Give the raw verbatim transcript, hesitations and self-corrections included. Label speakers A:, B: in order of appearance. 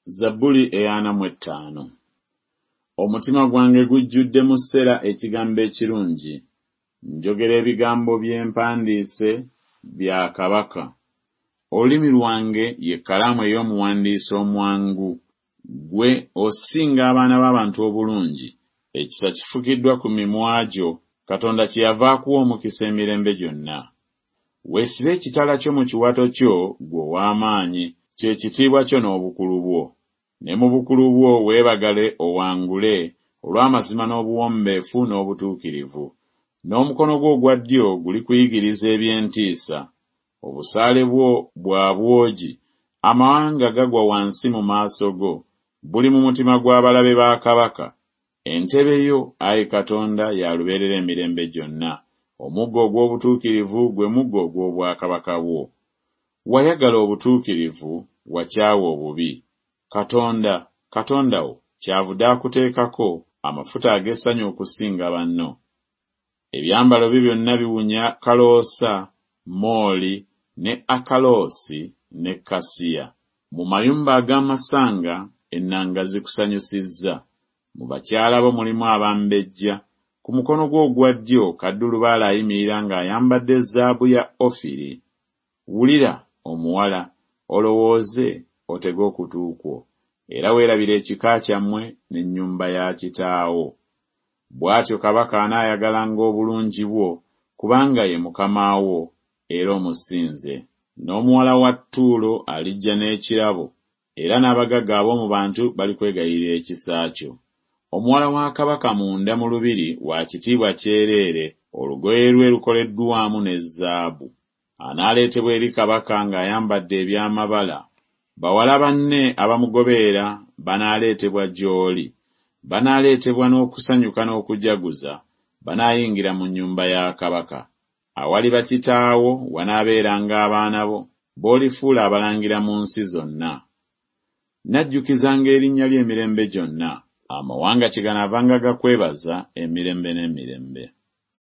A: Zabbuli eyana mu etaano. Omutima gwange gujjudde mu ssera ekigambo ekirungi. Njogera ebigambo by'empandiise bya kabaka. Olulimi lwange ye kkalaamu ey'omuwandiisi omwangu. Gwe osinga abaana b'abantu obulungi. Ekisa kifugiddwa ku mimwa gyo. Katonda kyeyava akuwa omukisa emirembe gyonna. Weesibe ekitala kyo mu kiwato kyo gwe ow'amaanyi, kye kitiibwa kyo n'obukulu bwo. Ne mu bukulu bwo weebagale owangule olw'amazima n'obuwombeefu n'obutuukirivu. N'omukono gwo ogwa ddyo gulikuyigiriza eby'entiisa. Obusaale bwo bwa bwogi, amawanga gagwa wansi mu maaso go, buli mu mutima gw'abalabe ba kabaka. Entebe yo, Ayi Katonda, ya lubeerera emirembe gyonna. Omuggo ogw'obutuukirivu gwe muggo ogw'obwakabaka bwo. Wayagala obutuukirivu, wakyawa obubi. Katonda, Katonda wo, kyavudde akuteekako amafuta ag'essanyu okusinga banno. Ebyambalo bye byonna biwunya kaloosa, mooli, ne akaloosi, ne kasiya. Mu mayumba ag'amasanga ennanga zikusanyusizza. Mu bakyala bo mulimu abambejja. Ku mukono gwo ogwa ddyo kaddulubaala ayimirira ng'ayambadde zaabu ya Ofiri. Wulira, omuwala, olowooze, otege okutu kwo, era weerabira ekika kyammwe n'ennyumba ya kitaawo. Bw'atyo kabaka anaayagalanga obulungi bwo, kubanga ye mukama wo era omusinze. N'omuwala wa Ttuulo alijja n'ekirabo, era n'abagagga ab'omu bantu balikwegayirira ekisa kyo. Omuwala wa kabaka munda mu lubiri wa kitiibwa kyereere, olugoye lwe lukoleddwamu ne zaabu. Anaaleetebwa eri kabaka ng'ayambadde eby'amabala. Bawala banne abamugoberera banaaleetebwa gy'oli. Banaaleetebwa n'okusanyuka n'okujaguza, banaayingira mu nnyumba ya kabaka. Awali bakitaawo wanaabeeranga abaana bo, b'olifuula abalangira mu nsi zonna. Najjukizanga erinnya ly'emirembe gyonna. Amawanga kye ganaavanga gakwebaza emirembe n'emirembe.